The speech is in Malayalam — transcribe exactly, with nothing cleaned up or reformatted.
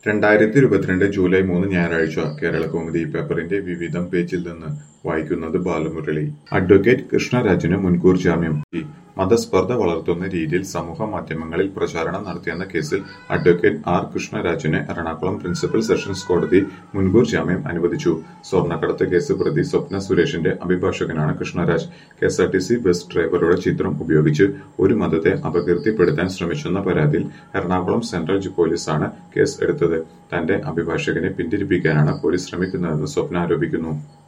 രണ്ടായിരത്തി ഇരുപത്തിരണ്ട് ജൂലൈ മൂന്ന് ഞായറാഴ്ച കേരളകൗമുദി പേപ്പറിന്റെ വിവിധം പേജിൽ നിന്ന് വായിക്കുന്നത് ബാലമുരളി. അഡ്വക്കേറ്റ് കൃഷ്ണരാജിന് മുൻകൂർ ജാമ്യം. ഈ മതസ്പർദ്ധ വളർത്തുന്ന രീതിയിൽ സമൂഹ മാധ്യമങ്ങളിൽ പ്രചാരണം നടത്തിയെന്ന കേസിൽ അഡ്വക്കേറ്റ് ആർ കൃഷ്ണരാജിന് എറണാകുളം പ്രിൻസിപ്പൽ സെഷൻസ് കോടതി മുൻകൂർ ജാമ്യം അനുവദിച്ചു. സ്വർണ്ണക്കടത്ത് കേസ് പ്രതി സ്വപ്ന സുരേഷിന്റെ അഭിഭാഷകനാണ് കൃഷ്ണരാജ്. കെഎസ്ആർടിസി ബസ് ഡ്രൈവറുടെ ചിത്രം ഉപയോഗിച്ച് ഒരു മതത്തെ അപകീർത്തിപ്പെടുത്താൻ ശ്രമിച്ചെന്ന പരാതിയിൽ എറണാകുളം സെൻട്രൽ പോലീസാണ് കേസ് എടുത്തത്. തന്റെ അഭിഭാഷകനെ പിന്തിരിപ്പിക്കാനാണ് പോലീസ് ശ്രമിക്കുന്നതെന്ന് സ്വപ്ന ആരോപിക്കുന്നു.